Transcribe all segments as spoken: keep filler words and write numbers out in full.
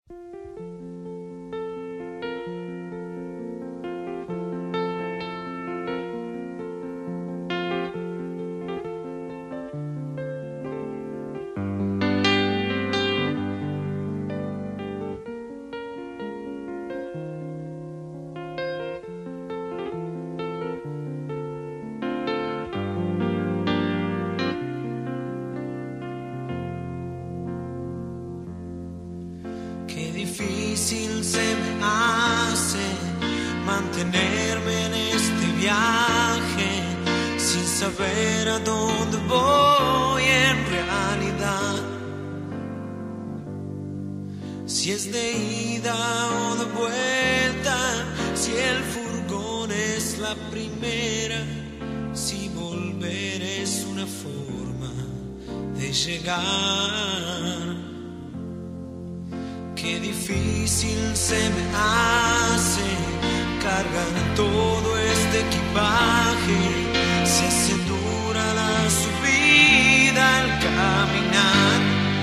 Qué difícil se me hace mantenerme en este viaje sin saber a dónde voy en realidad. Si es de ida o de vuelta, si el furgón es la primera, si volver es una forma de llegar. Qué difícil se me hace cargar todo este equipaje, se hace dura la subida al caminar.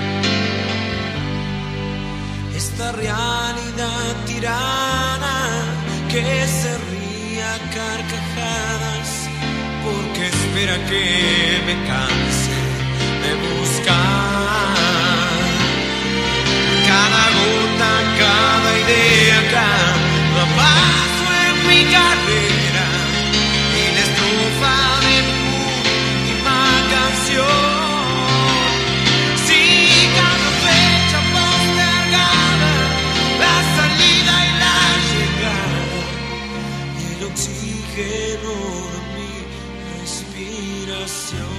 Esta realidad tirana que se ríe a carcajadas porque espera que me canse de buscar. Cada gota, cada idea, cada paso en mi carrera y la estrofa de mi última canción. Si cada fecha postergada, la salida y la llegada y el oxígeno de mi respiración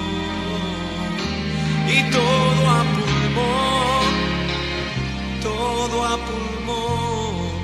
y todo a pulmón, todo a pulmón.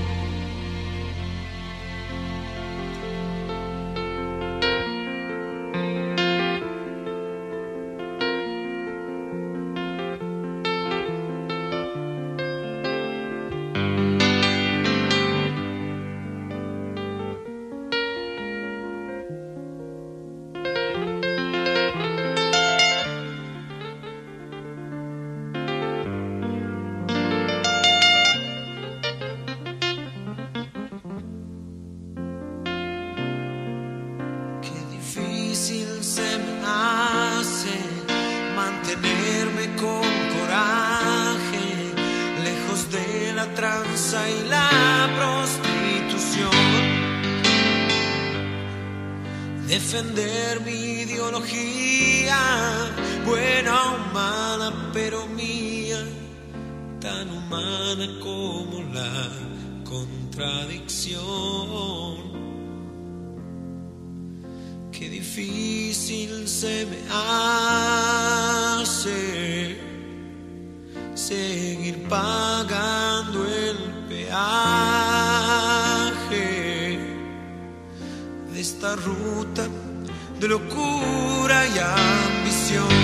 Difícil se me hace mantenerme con coraje, lejos de la tranza y la prostitución. Defender mi ideología, buena o mala, pero mía, tan humana como la contradicción. Qué difícil se me hace seguir pagando el peaje de esta ruta de locura y ambición.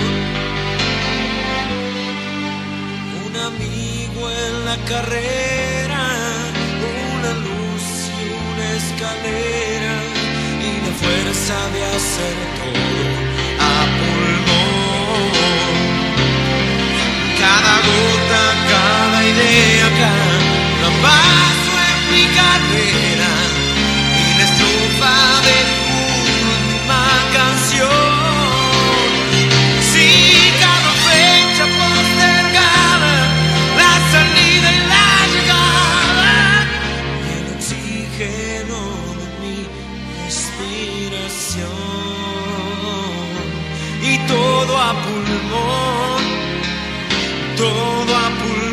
Un amigo en la carrera, una luz y una escalera y la fuerza de hacer todo a pulmón. Cada gota, cada idea, cada paso en mi carrera y la estrofa de mi última canción. Si cada fecha postergada, la salida y la llegada y el oxígeno de mi respiración y todo a pulmón, todo a pulmón.